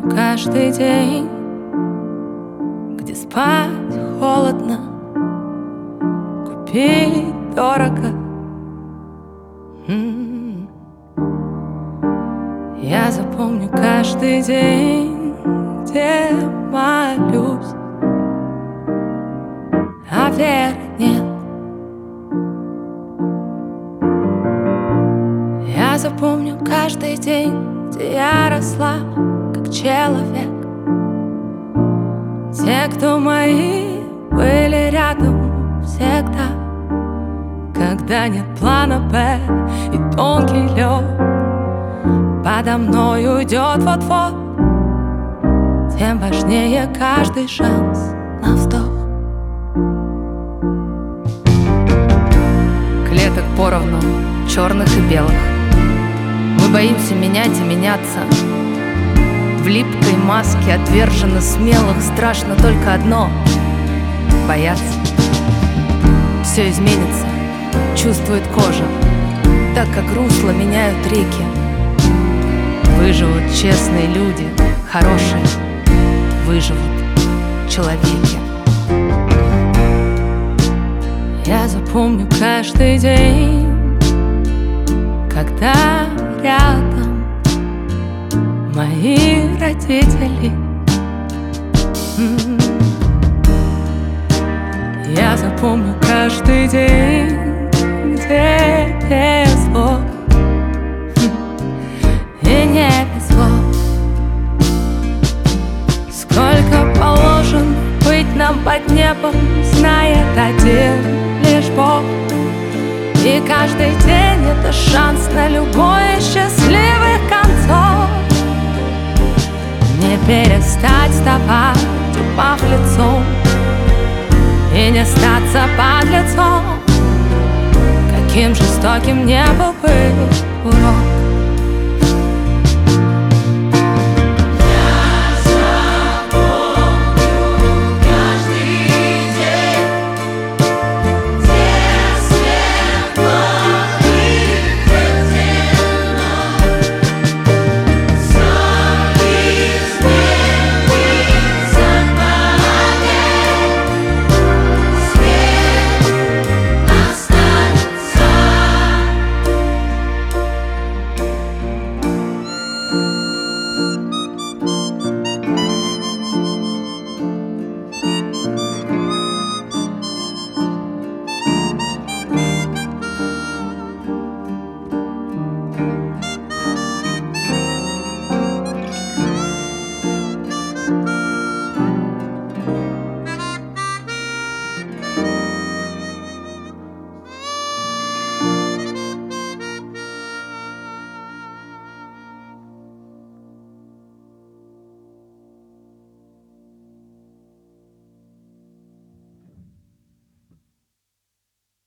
запомню каждый день, где спать холодно, купить дорого. Я запомню каждый день, где молюсь, а веры нет. Я запомню каждый день, где я росла, как человек. Те, кто мои, были рядом всегда, когда нет плана Б и тонкий лед подо мной уйдет вот-вот, тем важнее каждый шанс на вздох. Клеток поровну, черных и белых. Мы боимся менять и меняться. В липкой маске отверженно смелых страшно только одно — бояться. Все изменится, чувствует кожа, так как русло меняют реки. Выживут честные люди, хорошие, выживут человеки. Я запомню каждый день, когда рядом мои родители. Я запомню каждый день, где везло и не везло. Сколько положено быть нам под небом, знает один лишь Бог. И каждый день — это шанс на любой из счастливых концов. Не перестать вставать, упав лицом, и не остаться под лицом, каким жестоким не был бы урок.